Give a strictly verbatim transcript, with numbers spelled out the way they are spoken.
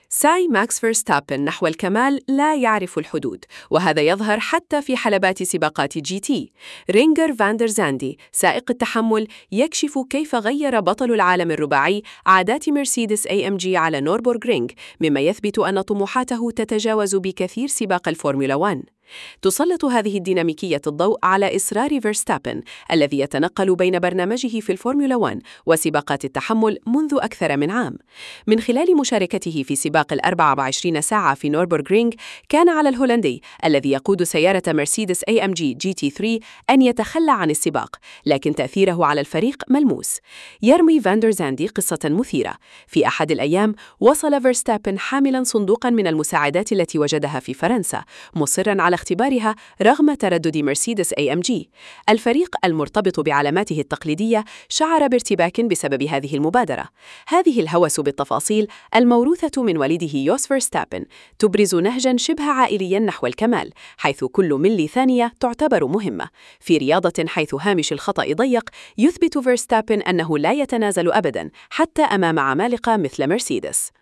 سعي ماكس فيرستابن نحو الكمال لا يعرف الحدود، وهذا يظهر حتى في حلبات سباقات جي تي. رينجر فاندر زاندي سائق التحمل يكشف كيف غير بطل العالم الرباعي عادات مرسيدس اي ام جي على نوربورغرينغ، مما يثبت أن طموحاته تتجاوز بكثير سباق الفورمولا واحد. تسلط هذه الديناميكية الضوء على إصرار فيرستابن الذي يتنقل بين برنامجه في الفورمولا واحد وسباقات التحمل منذ أكثر من عام. من خلال مشاركته في سباق الأربع وعشرين ساعة في نوربورغرينغ، كان على الهولندي الذي يقود سيارة مرسيدس اي ام جي جي تي ثلاثة أن يتخلى عن السباق، لكن تأثيره على الفريق ملموس. يرمي فاندر زاندي قصة مثيرة. في أحد الأيام وصل فيرستابن حاملا صندوقا من المساعدات التي وجدها في فرنسا، مصرا على اختبارها رغم تردد مرسيدس اي ام جي. الفريق المرتبط بعلاماته التقليدية شعر بارتباك بسبب هذه المبادرة. هذه الهوس بالتفاصيل الموروثة من والده يوس فيرستابن تبرز نهجا شبه عائليا نحو الكمال، حيث كل ملي ثانية تعتبر مهمة. في رياضة حيث هامش الخطأ ضيق، يثبت فيرستابن أنه لا يتنازل أبدا حتى أمام عمالقة مثل مرسيدس.